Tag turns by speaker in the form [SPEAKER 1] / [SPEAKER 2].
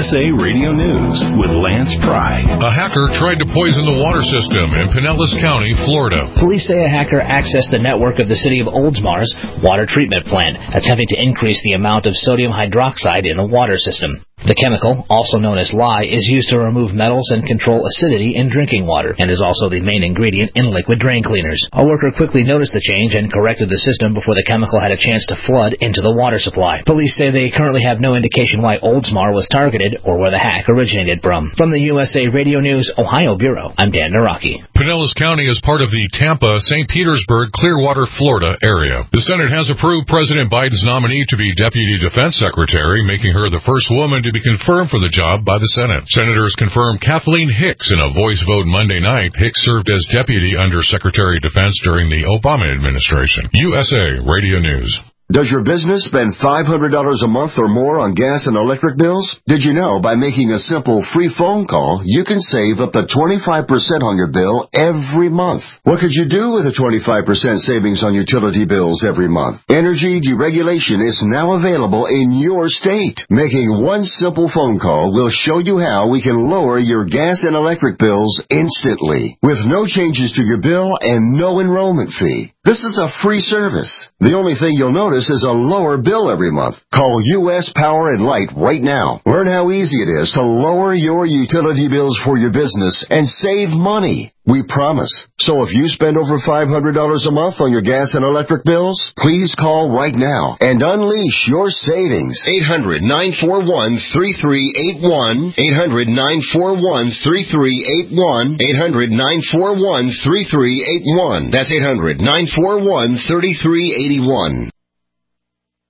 [SPEAKER 1] USA Radio News with Lance Pry.
[SPEAKER 2] A hacker tried to poison the water system in Pinellas County, Florida.
[SPEAKER 3] Police say a hacker accessed the network of the city of Oldsmar's water treatment plant, attempting to increase the amount of sodium hydroxide in the water system. The chemical, also known as lye, is used to remove metals and control acidity in drinking water, and is also the main ingredient in liquid drain cleaners. A worker quickly noticed the change and corrected the system before the chemical had a chance to flood into the water supply. Police say they currently have no indication why Oldsmar was targeted or where the hack originated from. From the USA Radio News Ohio Bureau, I'm Dan Naraki.
[SPEAKER 2] Pinellas County is part of the Tampa, St. Petersburg, Clearwater, Florida area. The Senate has approved President Biden's nominee to be Deputy Defense Secretary, making her the first woman to be confirmed for the job by the Senate. Senators confirmed Kathleen Hicks in a voice vote Monday night. Hicks served as Deputy Under Secretary of Defense during the Obama administration. USA Radio News.
[SPEAKER 4] Does your business spend $500 a month or more on gas and electric bills? Did you know by making a simple free phone call, you can save up to 25% on your bill every month? What could you do with a 25% savings on utility bills every month? Energy deregulation is now available in your state. Making one simple phone call will show you how we can lower your gas and electric bills instantly, with no changes to your bill and no enrollment fee. This is a free service. The only thing you'll notice is a lower bill every month. Call U.S. Power and Light right now. Learn how easy it is to lower your utility bills for your business and save money. We promise. So if you spend over $500 a month on your gas and electric bills, please call right now and unleash your savings. 800-941-3381. 800-941-3381. 800-941-3381. That's 800-941-3381.